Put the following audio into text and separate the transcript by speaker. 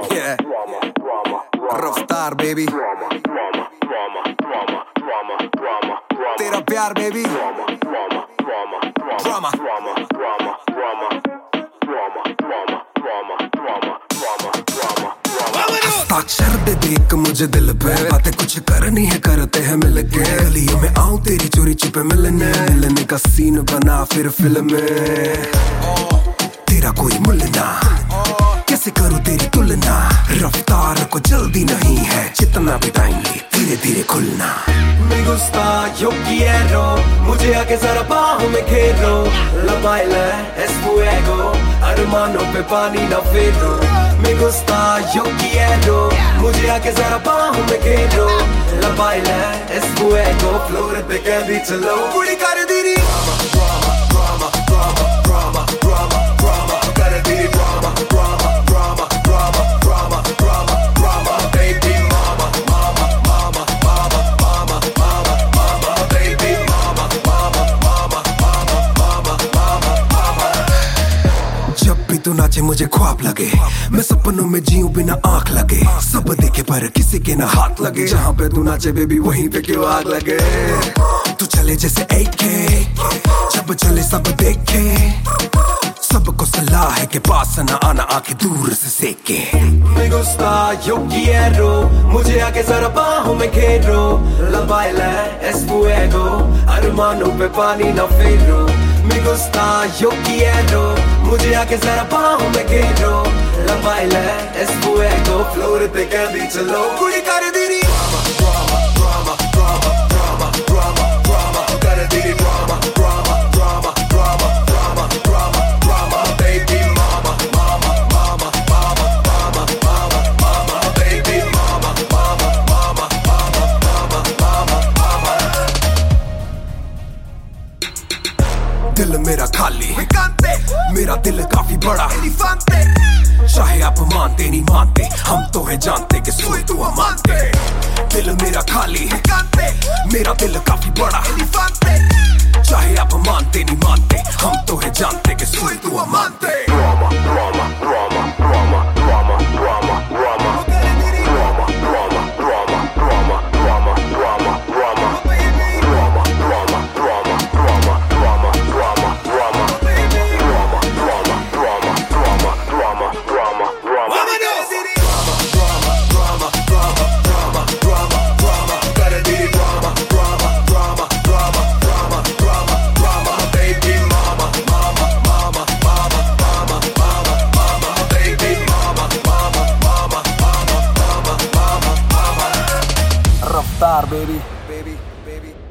Speaker 1: Yeah. रफ्तार baby, तेरा प्यार बेबी, ड्रामा। हस्ताक्षर दे देख मुझे दिल पे, बातें कुछ करनी है करते हैं मिलके। गलियों में आऊं तेरी चोरी छिपे मिलने का सीन बना फिर फिल्म में। तेरा कोई मुल्ल ना, कैसे करूं तेरी तुलना। रफ्तार को जल्दी नहीं है, जितना भी टाइम ले धीरे धीरे खुलना।
Speaker 2: Me gusta, yo quiero, मुझे आके जरा बाहों में घेरो। La baila es fuego, अरमानों पे पानी ना फेरो। Me gusta, yo quiero, मुझे आके जरा बाहों में घेरो। La baila es fuego, floor पे कैदी चलो कुड़ी कर दीरी।
Speaker 1: तू नाचे मुझे ख्वाब लगे, मैं सपनों में जीऊं बिना आंख लगे। सब देखे पर किसी के ना हाथ लगे, जहाँ पे तू नाचे बेबी वहीं पे क्यों आग लगे। तू चले जैसे एके, जब चले सब देखे। सबको सलाह है कि पास ना आना, आके दूर से सेके।
Speaker 2: Me gusta, yo quiero, मुझे आके जरा बाहों में घेरो। La baila es fuego, अरमानों पे पानी ना फेरो। Me gusta, yo quiero, मुझे आके जरा बाहों में घेरो। La baila es fuego, floor पे कैदी चलो कुड़ी कर दीरी।
Speaker 1: दिल मेरा खाली, मेरा दिल काफी बड़ा। चाहे आप मानते नहीं मानते, हम तो है जानते कि सोए तू मानते। दिल मेरा खाली, मेरा दिल काफी बड़ा। चाहे आप मानते नहीं मानते, हम तो है जानते कि सोए तू मानते। रफ्तार बेबी, बेबी, बेबी।